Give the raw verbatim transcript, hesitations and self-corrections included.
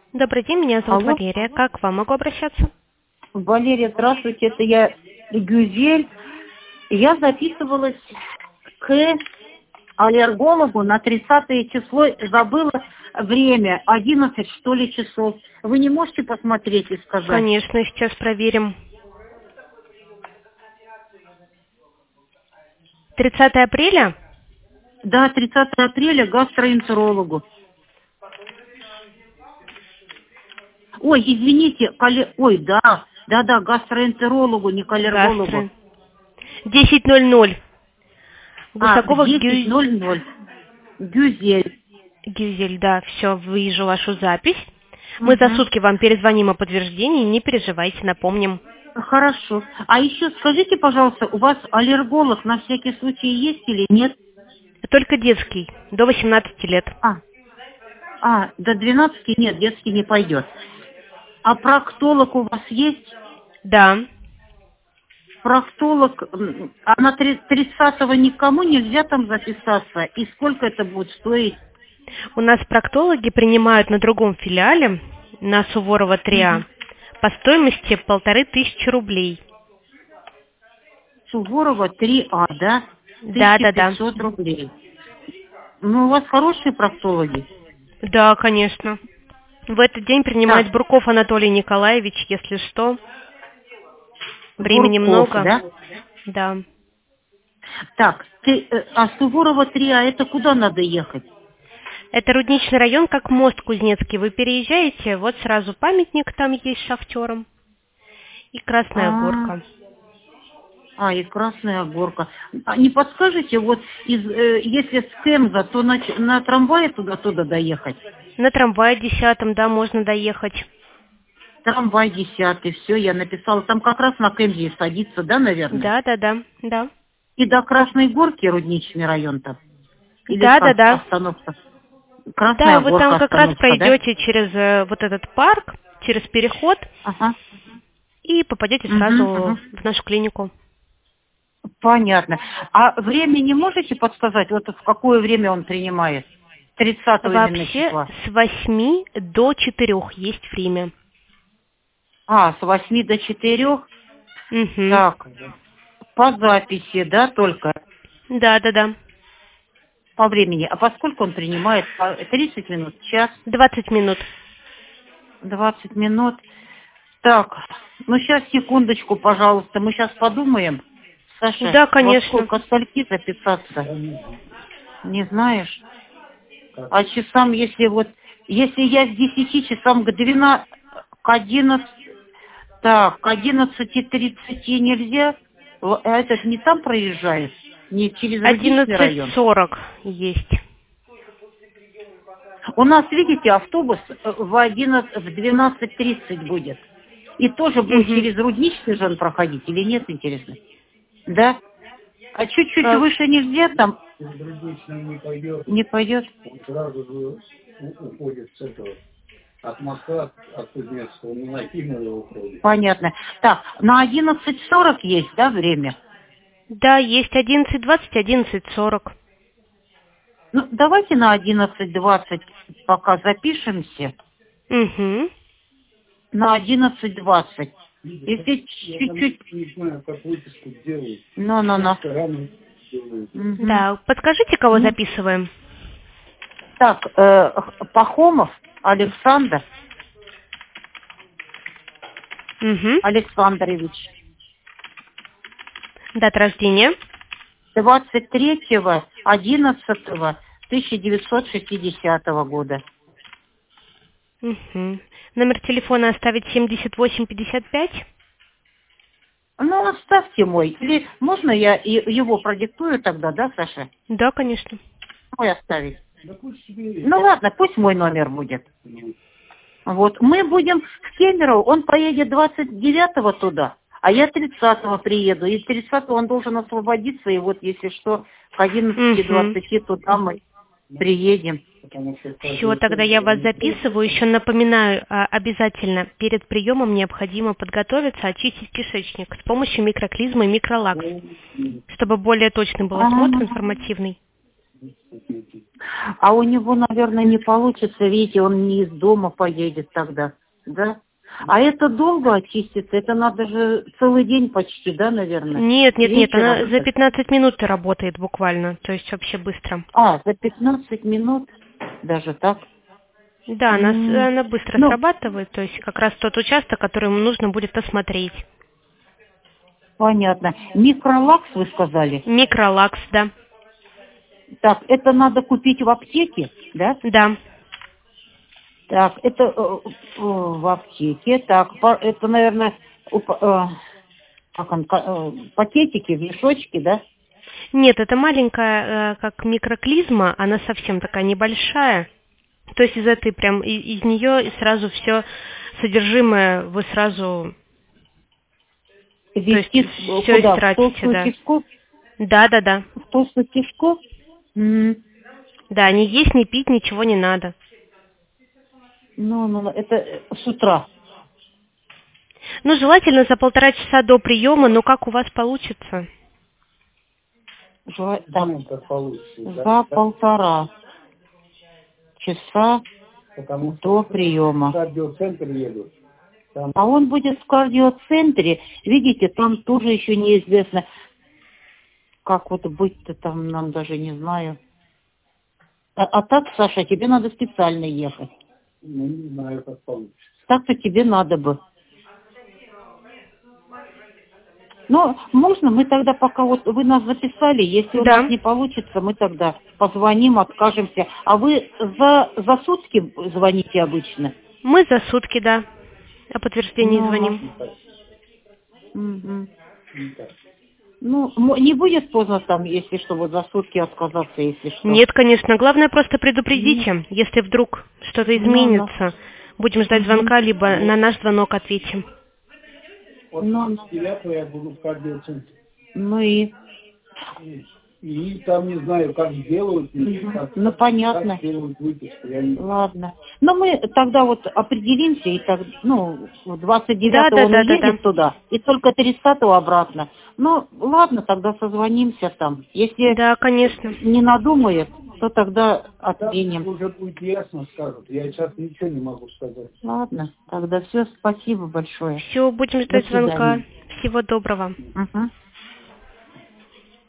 Добрый день, меня зовут Алло, Валерия. Как к вам могу обращаться? Валерия, здравствуйте, это я Гюзель. Я записывалась к аллергологу на тридцатое число, забыла время, одиннадцать что ли часов. Вы не можете посмотреть и сказать? Конечно, сейчас проверим. тридцатое апреля? Да, тридцатое апреля гастроэнтерологу. Ой, извините, кале... ой, да, да-да, гастроэнтерологу, не к аллергологу. Гастро. десять ноль ноль. А, в Гусакова десять Гю... ноль ноль. Гюзель. Гюзель, да, все, вижу вашу запись. Мы за Угу. сутки вам перезвоним о подтверждении, не переживайте, напомним. Хорошо. А еще скажите, пожалуйста, у вас аллерголог на всякий случай есть или нет? Только детский, до восемнадцати лет. А, а, до двенадцати нет, детский не пойдет. А проктолог у вас есть? Да. Проктолог, м, а на три- тридцатого никому нельзя там записаться? И сколько это будет стоить? У нас проктологи принимают на другом филиале, на Суворова три А, Мгм. по стоимости полторы тысячи рублей. Суворова три А, да? Да, Тысяча да, да. пятьсот рублей. Ну, у вас хорошие проктологи? Да, конечно. В этот день принимает Так, Бурков Анатолий Николаевич, если что. Времени Бурков, много. да? Да. Так, ты, э, а Суворова три А, это куда надо ехать? Это Рудничный район, как мост Кузнецкий. Вы переезжаете, вот сразу памятник там есть шахтерам. И Красная А, Горка. а, и Красная Горка. А не подскажете, вот из, э, если с Кемза, то на, ч- на трамвае туда-туда доехать? На трамвае десятом, да, можно доехать. Трамвай десятый, все, я написала. Там как раз на Кемзе и садится, да, наверное? Да, да, да, да. И до Красной Горки Рудничный район-то? Или Да, да, как да. остановка? Да, Красная вы там Горка как раз остановка, да? пройдете через э, вот этот парк, через переход Ага. и попадете Угу, сразу угу. в нашу клинику. Понятно. А время не можете подсказать, вот в какое время он принимает? Тридцатого именно Вообще числа. с восьми до четырех есть время. А, с восьми до четырех. Угу. Так, по записи, да, только Да, да, да. по времени. А поскольку он принимает? По тридцать минут, час, Двадцать минут. двадцать минут. Так, ну сейчас секундочку, пожалуйста, мы сейчас подумаем. Саша, Да, во конечно. сколько стольки записаться? Не знаешь? А часам, если вот, если я с десяти часам к двенадцати, к одиннадцати, так, к одиннадцати тридцати нельзя? Л- а этот не там проезжает? Не через Рудничный Одиннадцать район? сорок есть. У нас, видите, автобус э, в одиннадцать, в двенадцать тридцать будет. И тоже будет Угу. через Рудничный же он проходить или нет, интересно? Да? А чуть-чуть выше нельзя там? Не пойдет? Понятно. Так, на одиннадцать сорок есть, да, время? Да, есть одиннадцать двадцать, одиннадцать сорок. Ну, давайте на одиннадцать двадцать пока запишемся. Угу. На одиннадцать двадцать. Если чуть-чуть... Ну, ну, ну. Мгм. Да, подскажите, кого Ну, записываем? так, э, Пахомов Александр Угу. Александрович. Дата рождения. двадцать третьего одиннадцатого тысяча девятьсот шестидесятого года. Угу. Номер телефона оставить семьдесят восемь пятьдесят пять? Ну, оставьте мой. Или можно я и- его продиктую тогда, да, Саша? Да, конечно. Мой оставить. Ну ладно, пусть мой номер будет. Вот. Мы будем в Кемерово, он поедет двадцать девятого туда, а я тридцатого приеду. И тридцатого он должен освободиться, и вот если что, к одиннадцати Угу. двадцати туда мы приедем. Все, тогда я вас записываю. Еще напоминаю, а, обязательно перед приемом необходимо подготовиться, очистить кишечник с помощью микроклизмы и микролакс, чтобы более точный был осмотр А, информативный. А у него, наверное, не получится, видите, он не из дома поедет тогда, да? А это долго очистится? Это надо же целый день почти, да, наверное? Нет, нет, нет, Вечером. она за пятнадцать минут работает буквально, то есть вообще быстро. А, за пятнадцать минут? Даже так? Да, она, с- М, она быстро Ну, срабатывает, то есть как раз тот участок, который ему нужно будет осмотреть. понятно. Микролакс, вы сказали? Микролакс, да. Так, это надо купить в аптеке, да? Да. Так, это э, э, в аптеке. Так, по- это, наверное, уп- э, как он, ка- э, пакетики, в мешочке, да? Нет, это маленькая, э, как микроклизма, она совсем такая небольшая. То есть из этой прям, и- из нее сразу все содержимое вы сразу, то есть Ввести в- все куда? В истратите, толстую да. кишку? Да, да, да. В толстую кишку? М, Да, ни есть, ни пить, ничего не надо. Ну, ну, ну, это э, с утра. Ну, желательно за полтора часа до приема, но как у вас получится? Жела- так, за полтора часа до приема. А он будет в кардиоцентре. Видите, там тоже еще неизвестно, как вот быть-то там, нам даже не знаю. А, а так, Саша, тебе надо специально ехать. Ну, не знаю, как получится. Так-то тебе надо бы. Ну, можно, мы тогда пока вот вы нас записали, если у Да. нас не получится, мы тогда позвоним, откажемся. А вы за, за сутки звоните обычно? Мы за сутки, да, о подтверждении Ну, звоним. Мгм. Не так. Ну, м- не будет поздно там, если что, вот за сутки отказаться, если что. Нет, конечно, главное просто предупредите, если вдруг что-то Ну, ну. изменится. Будем ждать Мгм. звонка, либо на наш звонок ответим. Вот Ну, с девятого я буду в кардиоцентре. Ну и, И, и там не знаю, как делают, и Мгм. как, Ну, понятно. как делают выписку. Я не... Ладно. Но мы тогда вот определимся, и так, ну, двадцать Да, девятого да, он да, да, да. уедет туда, и только тридцатого обратно. Ну, ладно, тогда созвонимся там. Если Да, конечно. не надумает, то тогда Там отменим. уже будет ясно, скажут. Я сейчас ничего не могу сказать. Ладно, тогда все, спасибо большое. Все, будем До ждать звонка. свидания. Всего доброго. Мгм.